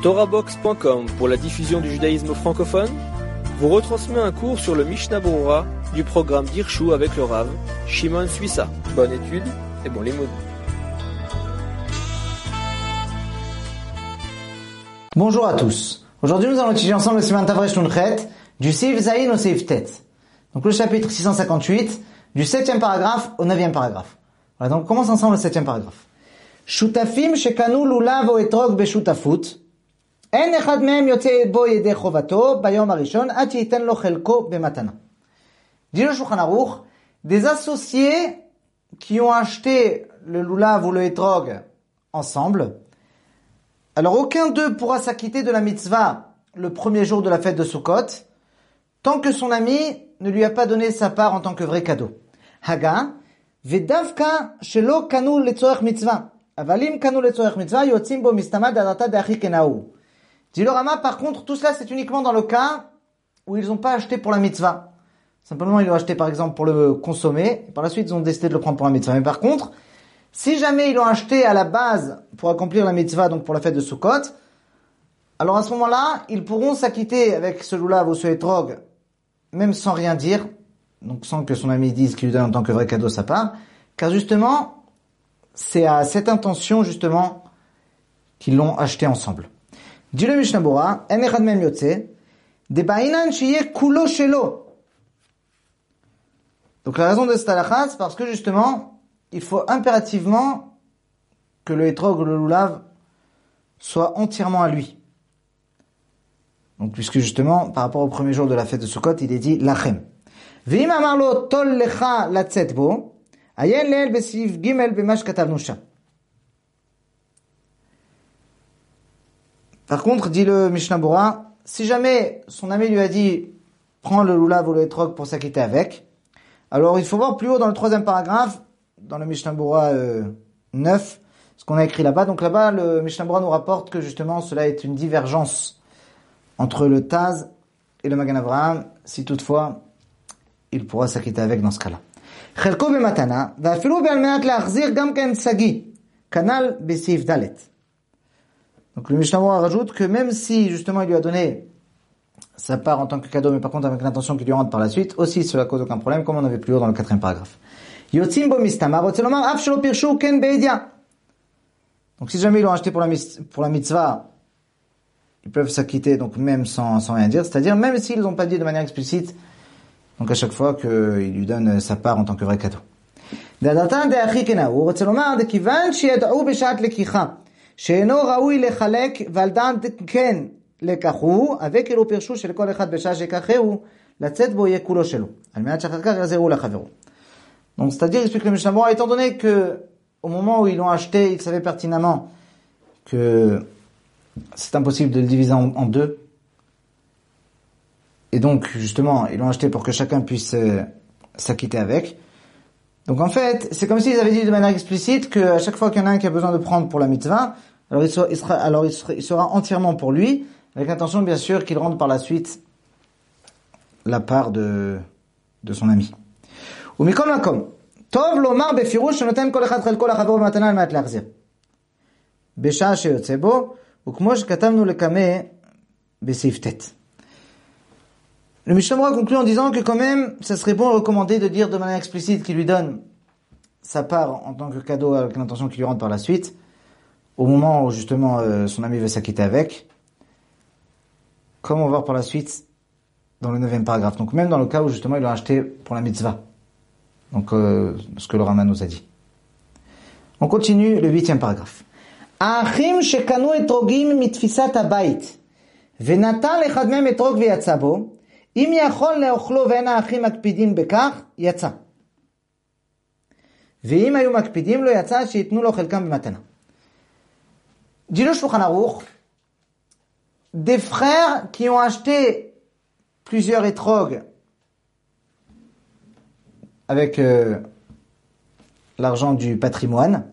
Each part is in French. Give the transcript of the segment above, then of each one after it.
TorahBox.com pour la diffusion du judaïsme francophone vous retransmet un cours sur le Mishnah Berurah du programme d'Hirshu avec le Rav Shimon Suissa. Bonne étude et bon limoud. Bonjour à tous. Aujourd'hui, nous allons étudier ensemble le Siman Tavresh Nunchet du Seif Zayin au Seif Tet. Donc le chapitre 658 du 7e paragraphe au 9e paragraphe. Voilà, donc on commence ensemble le 7e paragraphe. Shutafim shekanu lulav o etrog beshutafut. En echad mehem yotze bo yedei chovato bayom harishon ad sheyiten lo chelko bematana. Dit le Shulchan Aruch, des associés qui ont acheté le lulav ou le etrog ensemble, alors aucun d'eux pourra s'acquitter de la mitzvah le premier jour de la fête de Sukkot, tant que son ami ne lui a pas donné sa part en tant que vrai cadeau. Haga, vedavka shelo kanu letzorech mitzvah, avalim kanu letzorech mitzvah yotzim bo mistama darata de'achi kenahu. Dit le Rama, par contre, tout cela c'est uniquement dans le cas où ils n'ont pas acheté pour la mitzvah. Simplement, ils l'ont acheté par exemple pour le consommer, et par la suite ils ont décidé de le prendre pour la mitzvah. Mais par contre, si jamais ils l'ont acheté à la base pour accomplir la mitzvah, donc pour la fête de Sukkot, alors à ce moment-là, ils pourront s'acquitter avec ce lulav ou ce etrog, même sans rien dire, donc sans que son ami dise qu'il lui donne en tant que vrai cadeau sa part, car justement, c'est à cette intention justement qu'ils l'ont acheté ensemble. Dit le Mishnah Berurah, en echad mehem yotze, debainan sheyeh kulo shelo. Donc la raison de cette halakha, c'est parce que justement, il faut impérativement que le etrog ou le lulav soit entièrement à lui. Donc puisque justement, par rapport au premier jour de la fête de Sukkot, il est dit lachem. Ve'im amar lo tol lecha latzet bo, ayen leel besiv gimel b'mash katavnu sham. Par contre, dit le Mishnah Berurah, si jamais son ami lui a dit prends le lulav ou le etrog pour s'acquitter avec, alors il faut voir plus haut dans le 3e paragraphe, dans le Mishnah Berurah 9, ce qu'on a écrit là-bas. Donc là-bas, le Mishnah Berurah nous rapporte que justement cela est une divergence entre le Taz et le Magan Avraham, si toutefois il pourra s'acquitter avec dans ce cas-là. Chelko bematana, va'afilu be'almenat la'achzir gam ken sagi, kanal be'seif dalet. Donc le Mishnah Berurah rajoute que même si justement il lui a donné sa part en tant que cadeau, mais par contre avec l'intention qu'il lui rentre par la suite, aussi cela cause aucun problème, comme on avait plus haut dans le 4e paragraphe. Yotzim bo mistama, rotzelomar af shelo pirshu ken be'edia. Donc si jamais ils l'ont acheté pour la mitzvah, ils peuvent s'acquitter donc même sans rien dire, c'est-à-dire même s'ils n'ont pas dit de manière explicite, donc à chaque fois qu'il lui donne sa part en tant que vrai cadeau. D'adatan de'achi kenahu, rotzelomar de kivan sheyad'u b'shat lekicha. שאינו ראוי לחלק ועל דעת כן לקחו, וכאילו פירשו שלכל אחד בשעה שיקחהו, לצאת בו יהיה כולו שלו. על מנת שאחר כך יחזרו לחברו. Donc, c'est-à-dire, explique le Mishnah Berurah, étant donné que, au moment où ils l'ont acheté, ils savaient pertinemment que c'est impossible de le diviser en deux. Et donc, justement, ils l'ont acheté pour que chacun puisse s'acquitter avec. Donc en fait, c'est comme s'ils avaient dit de manière explicite qu'à chaque fois qu'il y en a un qui a besoin de prendre pour la mitzvah, alors il sera entièrement pour lui, avec l'intention bien sûr qu'il rende par la suite la part de son ami. Ou mikom lakom, tov lomar befirush shenoten kol echad chelko lachavero b'matana al ma'at lachzir. B'sha'a sheyotze bo, ukmo shekatavnu lekame b'seif tet. Le Mishnah Berurah conclut en disant que quand même, ça serait bon recommander de dire de manière explicite qu'il lui donne sa part en tant que cadeau avec l'intention qu'il lui rentre par la suite, au moment où justement son ami veut s'acquitter avec, comme on va voir par la suite dans le 9e paragraphe. Donc même dans le cas où justement il l'a acheté pour la mitzvah. Donc ce que le Rama nous a dit. On continue le 8e paragraphe. Achim shekanu etrogim mitfisat habayit, venatal echad mehem etrog veyatza bo, אם יכול לאוכלו ואין האחים מקפידים בכך, יצא. ואם היו מקפידים לו, יצא שיתנו לו חלקם במתנה. Dit le Shulchan Aruch, des frères qui ont acheté plusieurs étrogues avec l'argent du patrimoine,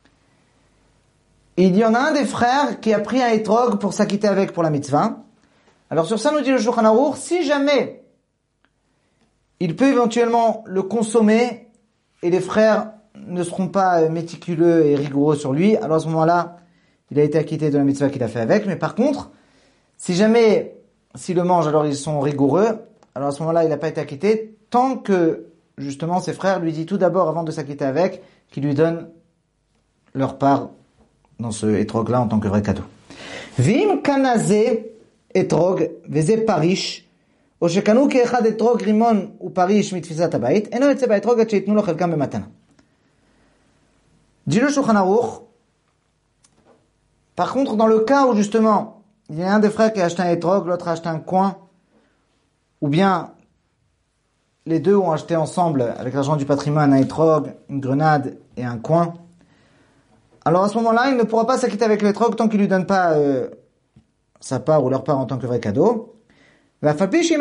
il y en a un des frères qui a pris un étrogue pour s'acquitter avec pour la mitzvah. Alors sur ça nous dit le Shulchan Aruch, si jamais il peut éventuellement le consommer et les frères ne seront pas méticuleux et rigoureux sur lui, alors à ce moment-là, il a été acquitté de la mitzvah qu'il a fait avec, mais par contre, si jamais, s'il le mange, alors ils sont rigoureux, alors à ce moment-là, il n'a pas été acquitté, tant que, justement, ses frères lui disent tout d'abord, avant de s'acquitter avec, qu'ils lui donnent leur part dans ce étrog-là en tant que vrai cadeau. Vim kanazé etrog, veze parish, או שקנו כאחד אתרוג רימון ופריש מתפיסת הבית, אינו יוצא באתרוג עד שיתנו לו חלקם במתנה. Dit le Shulchan Aruch, par contre, dans le cas où justement, il y a un des frères qui a acheté un étrog, l'autre a acheté un coin, ou bien les deux ont acheté ensemble, avec l'argent du patrimoine, un étrog, une grenade et un coin, alors à ce moment-là, il ne pourra pas s'acquitter avec l'étrog tant qu'il lui donne pas sa part ou leur part en tant que vrai cadeau. Alors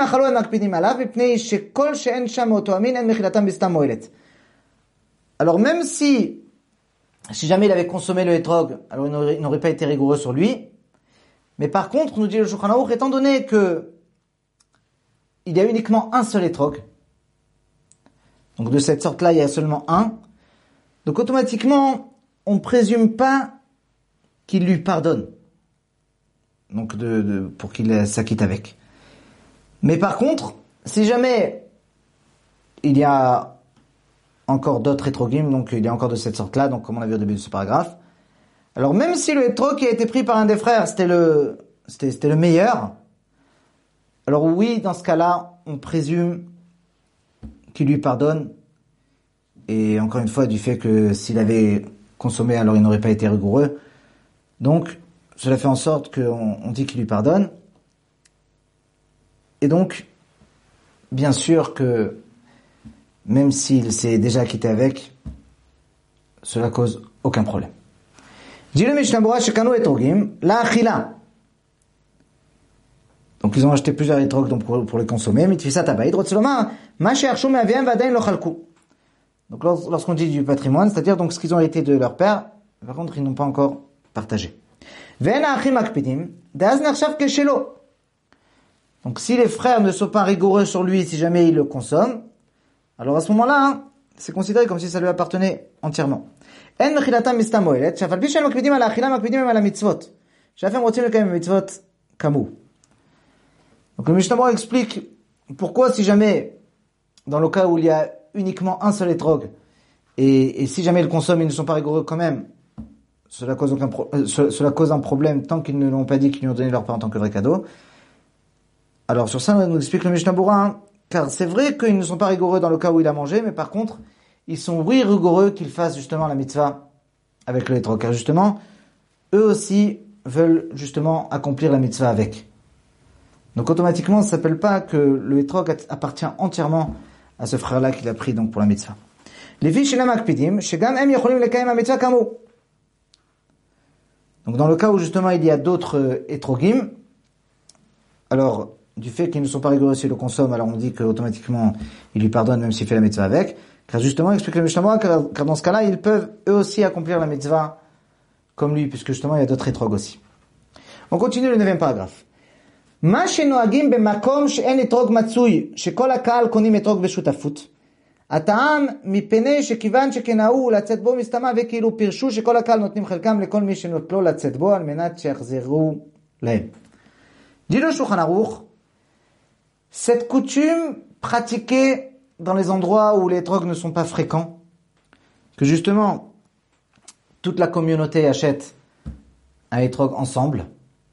même si jamais il avait consommé le hétrog, alors il n'aurait pas été rigoureux sur lui. Mais par contre, nous dit le Shulchan Aruch, étant donné que il y a uniquement un seul hétrog, donc de cette sorte-là, il y a seulement un, donc automatiquement, on ne présume pas qu'il lui pardonne. Donc pour qu'il s'acquitte avec. Mais par contre, si jamais il y a encore d'autres hétrogim, donc il y a encore de cette sorte-là, donc comme on a vu au début de ce paragraphe, alors même si le hétrog qui a été pris par un des frères, c'était le meilleur, alors oui, dans ce cas-là, on présume qu'il lui pardonne, et encore une fois, du fait que s'il avait consommé, alors il n'aurait pas été rigoureux, donc cela fait en sorte qu'on dit qu'il lui pardonne. Et donc, bien sûr que même s'il s'est déjà quitté avec, cela cause aucun problème. Dit le Mishnah Berurah shekanu etrogim la achila. Donc ils ont acheté plusieurs etrog donc pour les consommer. Mitfisat habayit rotzeloma ma she'arshu me'aviam v'adain lo chalku. Donc lorsqu'on dit du patrimoine, c'est-à-dire donc ce qu'ils ont hérité de leur père, par contre ils n'ont pas encore partagé. Ve'en ha'achim makpidim da'az nechshav keshelo. Donc si les frères ne sont pas rigoureux sur lui, si jamais il le consomme, alors à ce moment-là, c'est considéré comme si ça lui appartenait entièrement. En mechilatam mistam moelet, shafal pi shen makpidim ala achila makpidim ala mitzvot. Shafem rotzim lekayem mitzvot kamu. Donc le Mishnah Berurah explique pourquoi si jamais, dans le cas où il y a uniquement un seul étrog, et si jamais ils le consomment, ils ne sont pas rigoureux quand même, cela cause un problème tant qu'ils ne l'ont pas dit qu'ils lui ont donné leur part en tant que vrai cadeau. Alors sur ça, on nous explique le Mishnah Berurah, car c'est vrai qu'ils ne sont pas rigoureux dans le cas où il a mangé, mais par contre, ils sont oui rigoureux qu'ils fassent justement la mitzvah avec le hétrog, car justement, eux aussi veulent justement accomplir la mitzvah avec. Donc automatiquement, ça ne s'appelle pas que le hétrog appartient entièrement à ce frère-là qu'il a pris donc pour la mitzvah. Les filles shelam makpidim, shegam em yocholim lekayem la mitzvah kamu. Donc dans le cas où justement il y a d'autres hétrogim, alors du fait qu'ils ne sont pas rigoureux s'ils le consomment, alors on dit qu'automatiquement il lui pardonne même s'il fait la mitzvah avec, car justement, explique le Mishnah Berurah, car dans ce cas-là, ils peuvent eux aussi accomplir la mitzvah comme lui, puisque justement il y a d'autres étrogs aussi. On continue le 9e paragraphe. Ma shenoagim b'makom she'en etrog matzui, shekol ha'ka'al konim etrog b'shutafut. הטעם מפני שכיוון שכנהוג לצאת בו מסתמה וכאילו פירשו שכל הקהל נותנים חלקם לכל מי שנוטלו לצאת בו על מנת שיחזרו להם. Dit le Shulchan Aruch, cette coutume pratiquée dans les endroits où les étrogs ne sont pas fréquents, que justement toute la communauté achète un étrog ensemble,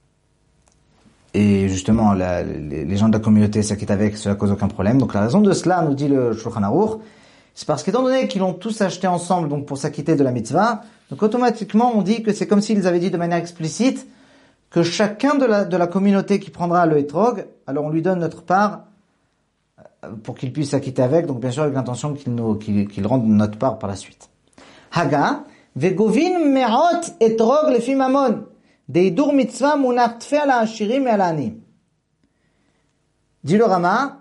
et justement les gens de la communauté s'acquittent avec, cela cause aucun problème. Donc la raison de cela, nous dit le Shulchan Aruch, c'est parce qu'étant donné qu'ils l'ont tous acheté ensemble donc pour s'acquitter de la mitzvah, donc automatiquement on dit que c'est comme s'ils avaient dit de manière explicite que chacun de la communauté qui prendra le hétrog, alors on lui donne notre part pour qu'il puisse s'acquitter avec, donc bien sûr avec l'intention qu'il rende notre part par la suite. Haga, vegovin me'ot hétrog lefi mamon, deidur mitzvah munach tfe ala ashirim et ala anim. Dit le Rama,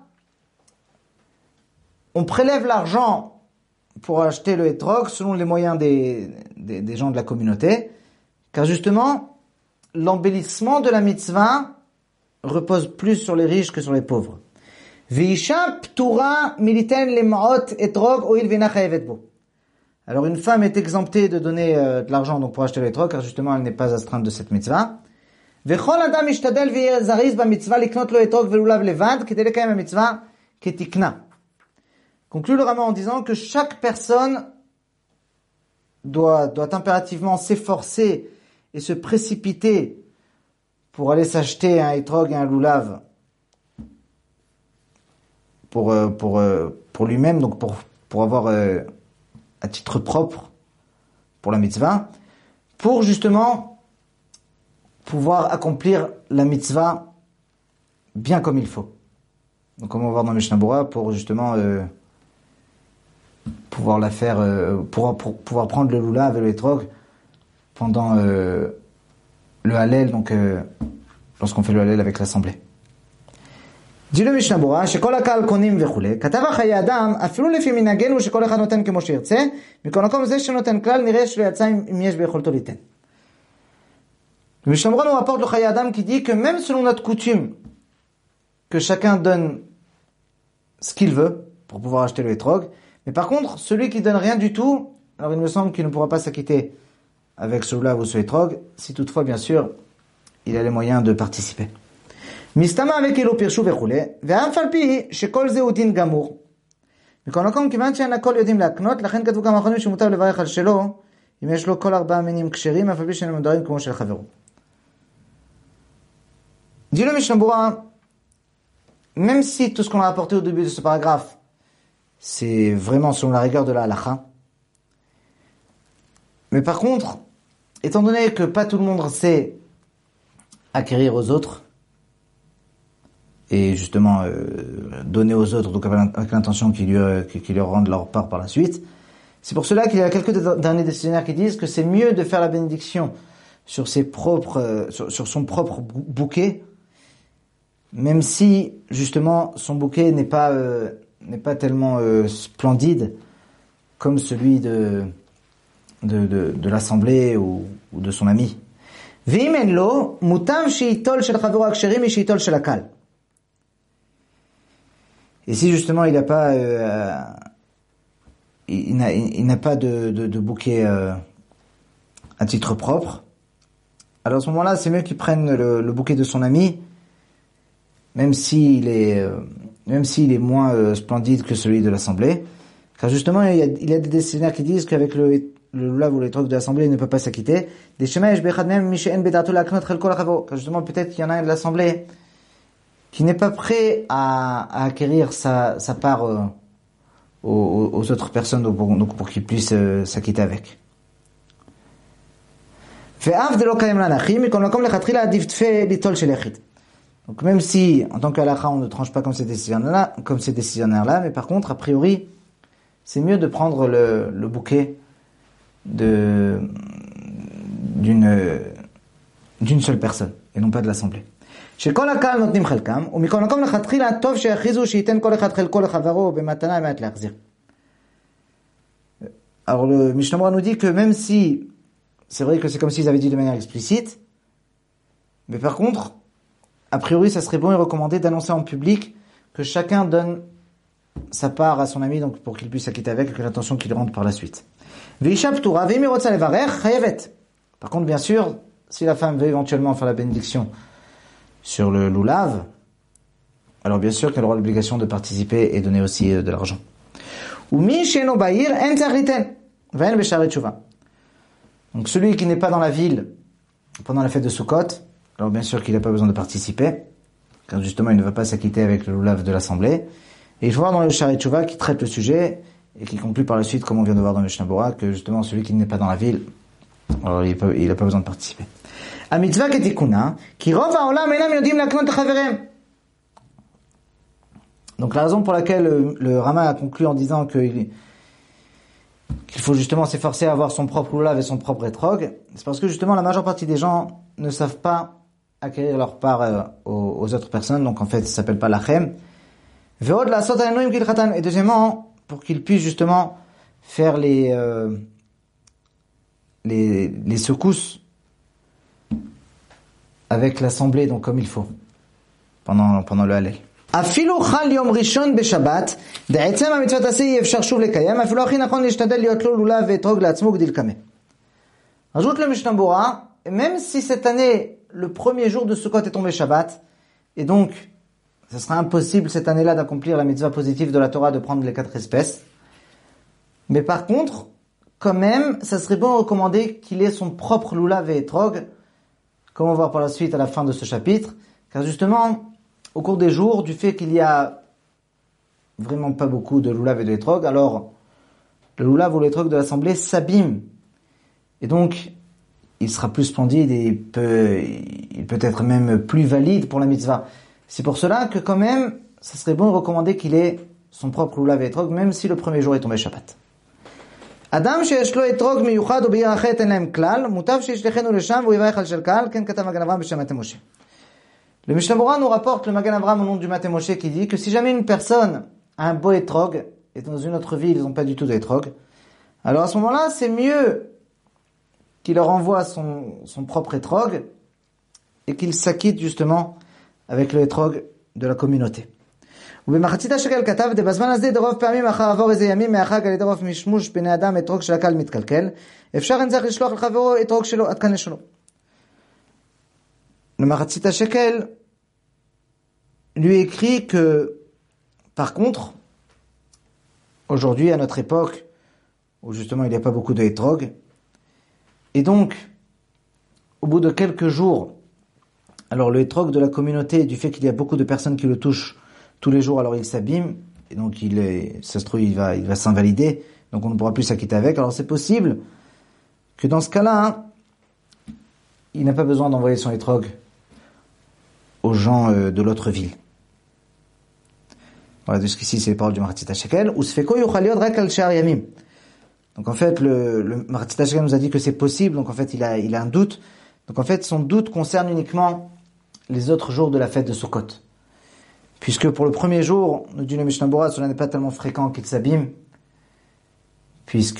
on prélève l'argent pour acheter le hétrog selon les moyens des gens de la communauté, car justement, l'embellissement de la mitzvah repose plus sur les riches que sur les pauvres. Veisha ptura militen lema'ot etrog oil vena chayevet bo. Alors une femme est exemptée de donner de l'argent donc pour acheter le etrog, car justement elle n'est pas astreinte de cette mitzvah. וכל אדם ישתדל ויהיה זריז במצווה לקנות לו אתרוג ולולב לבד, כדי לקיים המצווה כתקנה. Conclut le Rama en disant que chaque personne doit impérativement s'efforcer et se précipiter pour aller s'acheter un etrog et un lulav pour lui-même, donc pour avoir à titre propre pour la mitzvah, pour justement pouvoir accomplir la mitzvah bien comme il faut. Donc comme on va voir dans Mishnah Bora, pour justement pouvoir la faire, pour pouvoir prendre le lulav et le etrog pendant le Hallel, donc lorsqu'on fait le Hallel avec l'assemblée. dit le Mishnah Bora, שכל הקהל קונים וכולי, כתב חיי אדם, אפילו לפי מנהגנו שכל אחד נותן כמו שירצה, מכל מקום זה שנותן כלל, נראה שלא יצא אם יש ביכולתו ליתן. Le Mishnah Bora nous rapporte le חיי אדם qui dit que même selon notre coutume, que chacun donne ce qu'il veut pour pouvoir acheter le etrog, mais par contre, celui qui donne rien du tout, alors il me semble qu'il ne pourra pas s'acquitter avec ce lulav ou ce etrog, si toutefois, bien sûr, il a les moyens de participer. מסתמה וכאילו פירשו וכולי, ואף על פי שכל זה הוא דין גמור. מכל מקום, כיוון שאין הכל יודעים להקנות, לכן כתבו כמה אחרונים שמותר לברך על שלו, אם יש לו כל 4 מינים כשרים, אף על פי שאין מודרים כמו של חברו. dit le Mishnah Bora, même si tout ce qu'on a apporté au début de ce paragraphe, c'est vraiment selon la rigueur de la halakha, mais par contre, étant donné que pas tout le monde sait acquérir aux autres, et justement donner aux autres, donc avec l'intention qu'ils leur rendent leur part par la suite. C'est pour cela qu'il y a quelques derniers décisionnaires qui disent que c'est mieux de faire la bénédiction sur son propre bouquet, même si justement son bouquet n'est pas tellement splendide comme celui de l'assemblée ou de son ami. ואם אין לו, מוטב שייטול של חברו הכשרים משייטול של הקהל. Et si justement il n'a pas, il n'a pas de bouquet à titre propre, alors à ce moment-là, c'est mieux qu'il prenne le bouquet de son ami, même s'il est moins splendide que celui de l'assemblée, car justement il y a des décisionnaires qui disent qu'avec le lulav ou les trucs de l'assemblée, il ne peut pas s'acquitter. Des shemayesh bechad mem mi she'en bedato laknot chel kol hachavo, car justement peut-être qu'il y en a un de l'assemblée qui n'est pas prêt à acquérir sa part aux autres personnes, donc pour qu'il puisse s'acquitter avec. Donc même si, en tant qu'halakha, on ne tranche pas comme ces décisionnaires-là, mais par contre, a priori, c'est mieux de prendre le bouquet d'une seule personne, et non pas de l'assemblée. שכל הקהל נותנים חלקם, ומכל מקום לכתחילה טוב שיכריזו שייתן כל אחד חלקו לחברו במתנה מעט להחזיר. Alors le Mishnah Bora nous dit que même si, c'est vrai que c'est comme s'ils avaient dit de manière explicite, mais par contre, a priori ça serait bon et recommandé d'annoncer en public que chacun donne sa part à son ami, donc pour qu'il puisse s'acquitter avec l'intention qu'il rentre par la suite. ואישה פטורה, ואם היא רוצה לברך, חייבת. Par contre, bien sûr, si la femme veut éventuellement faire la bénédiction sur le lulav, alors bien sûr qu'elle aura l'obligation de participer et donner aussi de l'argent. Donc celui qui n'est pas dans la ville pendant la fête de Sukkot, alors bien sûr qu'il n'a pas besoin de participer, car justement il ne va pas s'acquitter avec le lulav de l'assemblée. Et il faut voir dans le Sharet Tshuva qui traite le sujet et qui conclut par la suite, comme on vient de voir dans le Mishnah Bora, que justement celui qui n'est pas dans la ville, alors il n'a pas besoin de participer. המצווה כתיקונה, כי רוב העולם אינם יודעים להקנות לחבריהם. Donc la raison pour laquelle le Rama a conclu en disant qu'il faut justement s'efforcer à avoir son propre lulav et son propre etrog, c'est parce que justement la majeure partie des gens ne savent pas acquérir leur part aux autres personnes, donc en fait ça s'appelle pas lachem. Ve'od la'asot ha'enuim kilchatan, et deuxièmement, pour qu'ils puissent justement faire les secousses avec l'assemblée, donc comme il faut, pendant le Hallel. אפילו חל יום ראשון בשבת, בעצם המצוות עשה אי אפשר שוב לקיים, אפילו הכי נכון להשתדל להיות לו לולב ואתרוג לעצמו גדיל קמא. Rajoute le Mishnah Bora, même si cette année, le premier jour de Sukkot est tombé Shabbat, et donc, ce sera impossible cette année-là d'accomplir la mitzvah positive de la Torah de prendre les 4 espèces. Mais par contre, quand même, ça serait bon recommander qu'il ait son propre lulav et etrog, comme on va voir par la suite à la fin de ce chapitre, car justement, au cours des jours, du fait qu'il y a vraiment pas beaucoup de lulav et de etrog, alors le lulav ou l'etrog de l'assemblée s'abîme. Et donc, il sera plus splendide et il peut être même plus valide pour la mitzvah. C'est pour cela que quand même, ça serait bon de recommander qu'il ait son propre lulav et etrog, même si le premier jour est tombé Shabbat. אדם שיש לו אתרוג מיוחד ובעיר אחרת אין להם כלל, מוטב שישלחנו לשם והוא יברך על של קהל, כן כתב מגן אברהם בשם מטה משה. Le Mishnah Bora nous rapporte le Magen Avraham au nom du Mate Moshe qui dit que si jamais une personne a un beau etrog, et dans une autre ville ils n'ont pas du tout d'etrog, alors à ce moment-là c'est mieux qu'il leur envoie son propre etrog et qu'il s'acquitte justement avec le etrog de la communauté. ובמחצית השקל כתב, בזמן הזה דרוב פעמים אחר עבור איזה ימים מהחג על ידי רוב משמוש בני אדם אתרוג של הקהל מתקלקל, אפשר אין צריך לשלוח לחברו אתרוג שלו עד כאן לשלו. Le מחצית השקל lui écrit que, par contre, aujourd'hui, à notre époque, où justement il n'y a pas beaucoup de etrog, et donc, au bout de quelques jours, alors le etrog de la communauté, du fait qu'il y a beaucoup de personnes qui le touchent tous les jours, alors il s'abîme, et donc ça se trouve, il va s'invalider, donc on ne pourra plus s'acquitter avec. Alors c'est possible que dans ce cas-là, il n'a pas besoin d'envoyer son etrog aux gens de l'autre ville. Voilà, jusqu'ici c'est les paroles du Mahatzit HaShekel. Usfeko yuchal yod rak al she'ar yamim. Donc en fait, le Mahatzit HaShekel nous a dit que c'est possible, donc en fait il a un doute. Donc en fait, son doute concerne uniquement les autres jours de la fête de Sukkot. Puisque pour le premier jour, nous dit le Mishnah Bora, cela n'est pas tellement fréquent qu'il s'abîme, puisque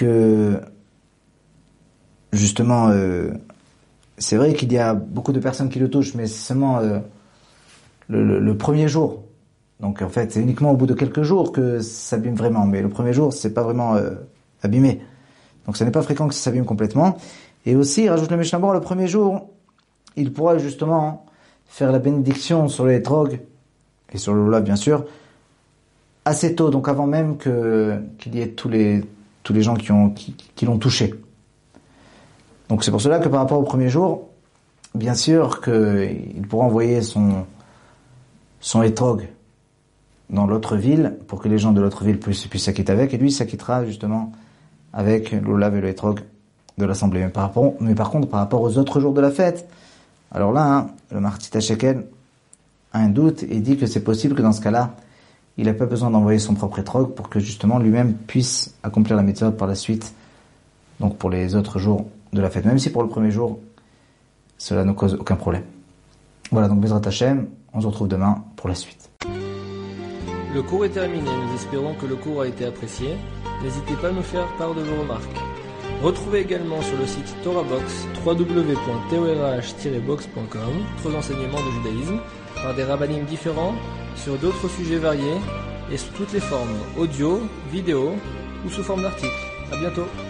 justement, c'est vrai qu'il y a beaucoup de personnes qui le touchent, mais c'est seulement le premier jour. Donc en fait, c'est uniquement au bout de quelques jours que ça s'abîme vraiment, mais le premier jour, c'est pas vraiment abîmé. Donc ça n'est pas fréquent que ça s'abîme complètement. Et aussi, rajoute le Mishnah Bora, le premier jour, il pourra justement faire la bénédiction sur les etrog, et sur le lulav bien sûr, assez tôt, donc avant même qu'il y ait tous les gens qui l'ont touché. Donc c'est pour cela que par rapport au premier jour, bien sûr qu'il pourra envoyer son etrog dans l'autre ville pour que les gens de l'autre ville puissent s'acquitter avec, et lui s'acquittera justement avec le lulav et le etrog de l'assemblée. Mais par contre, par rapport aux autres jours de la fête, alors là, le Mahatzit HaShekel a un doute et dit que c'est possible que dans ce cas-là, il n'a pas besoin d'envoyer son propre etrog pour que justement lui-même puisse accomplir la mitzvah par la suite, donc pour les autres jours de la fête. Même si pour le premier jour, cela ne cause aucun problème. Voilà, donc Bezrat Hashem, on se retrouve demain pour la suite. Le cours est terminé, nous espérons que le cours a été apprécié. N'hésitez pas à nous faire part de vos remarques. Retrouvez également sur le site TorahBox, www.torah-box.com, d'autres enseignements de judaïsme, par des rabbanim différents, sur d'autres sujets variés, et sous toutes les formes, audio, vidéo, ou sous forme d'articles. À bientôt!